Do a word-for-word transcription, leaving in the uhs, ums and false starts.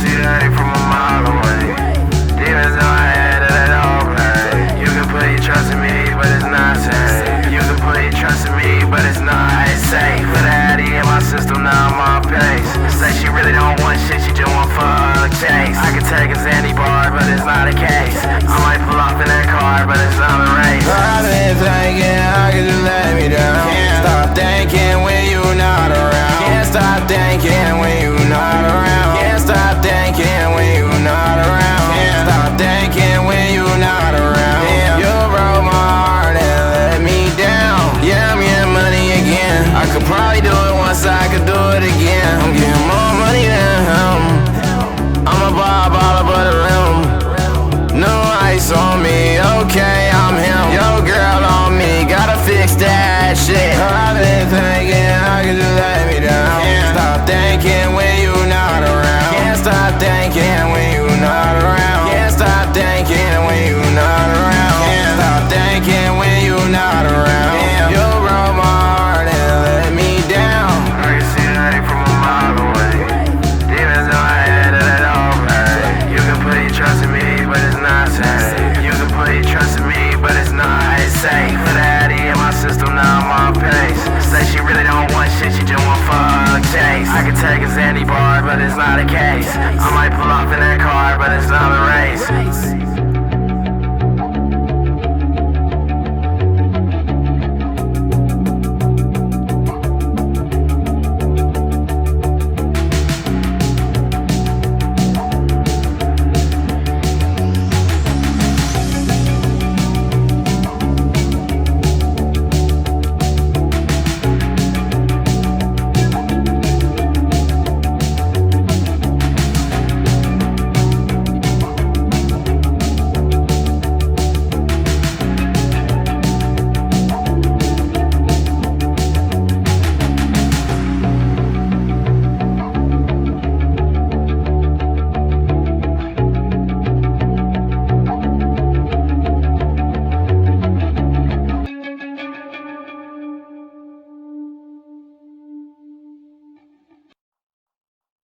see the hate from a mile away. Demons in my head and it all play. You can put your trust in me, but it's not safe. You can put your trust in me, but it's not safe. Put a Addy in my system, now I'm on pace. Say she really don't want shit, she just want for a chase. I can take a Zanny bar, but it's not a case. I might pull off in that car, but it's not a race. I've been thinking how could you let me down? Can't stop thinking when you're not around. Can't stop thinking when you're not around. Can't stop thinking when you're not around. Can't stop thinking when you're not around. Damn, you broke my heart and let me down. Yeah, I'm getting money again. I could probably do it once, I could do it again. I'm getting more money than him. I'm a bar baller, but a rim. No ice on me, okay, I'm him. Yo, girl on me, gotta fix that shit. I've been thinking, how could you let me down? Can't stop thinking when you're not around. Can't stop thinking when you're not around. Can't stop thinking when you're not around. Can't stop thinking when you're not around. Damn, you broke my heart and let me down. I can see the hate from a mile away. Demons in my head and it all play. You can put your trust in me, but it's not safe. You can put your trust in me, but it's not safe. Put a Addy in my system, now I'm on pace. Say she really don't want shit, she just want for a chase. I can take a Zanny bar, but it's not a case. I might pull off in that car, but it's not a race.